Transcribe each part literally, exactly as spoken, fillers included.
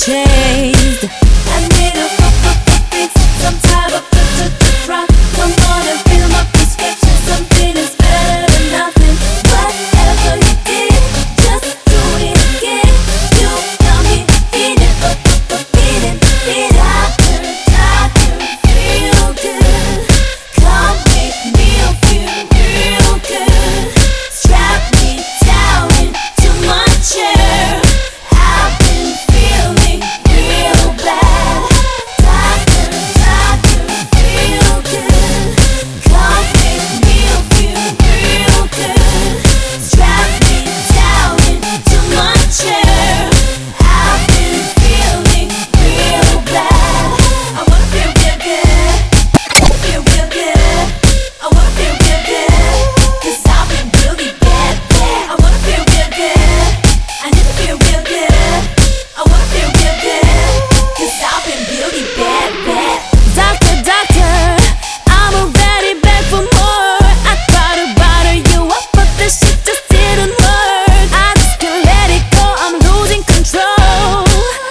chased. I need a fix, some type of drug. Come on and fill my prescription. Something is better than nothing. Whatever you did, just do it again. You got me feeling, feeling, feeling. Doctor, doctor, feel good. Come make me feel real good. Strap me down into my chair. I've been feeling real bad. Doctor, doctor, feel good. Come make me feel real good. Strap me down into my chair. I've been feeling real bad. I wanna feel real good. Feel real good. I wanna feel real good. 'Cause I've been really bad, bad. I wanna feel real good. I need to feel real good. I wanna feel real good. 'Cause I've been really bad, bad. Doctor, doctor, I'm already back for more. I tried to bother you up, but this shit just didn't work. I just can't let it go, I'm losing control.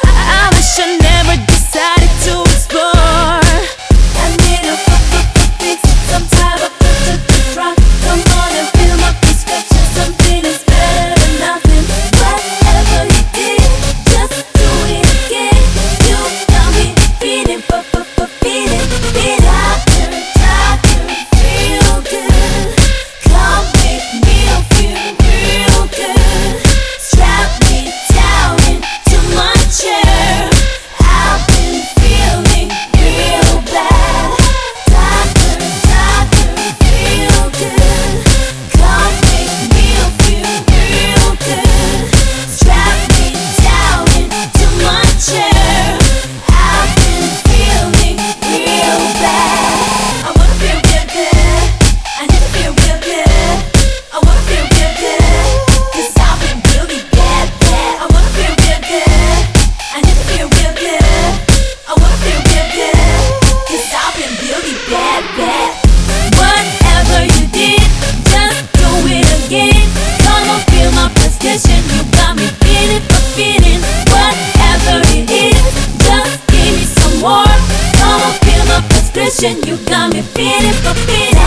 I wish I never decided to explore. I need a fix, some type of drug. Come on and fill my prescription. Something is better than nothing. Whatever you did, just do it again. You got me feeling, feeling, feeling. Doctor, doctor, feel good. Come make me feel real good. Strap me down into my chair. I've been feeling real bad. Doctor, doctor, feel good. Come make me feel real good. Strap me down into my chair. I've been feeling real bad. I wanna feel real good. I need to feel real good. I wanna feel real good. 'Cause I've been really bad, bad. I wanna feel real good. I need to feel real good. I wanna feel real good. 'Cause I've been really bad, bad. Whatever you did, just do it again. Come on, fill my prescription. You got me feeling, feeling. Whatever it is, just give me some more. Come on, fill my prescription. You got me feeling, feeling.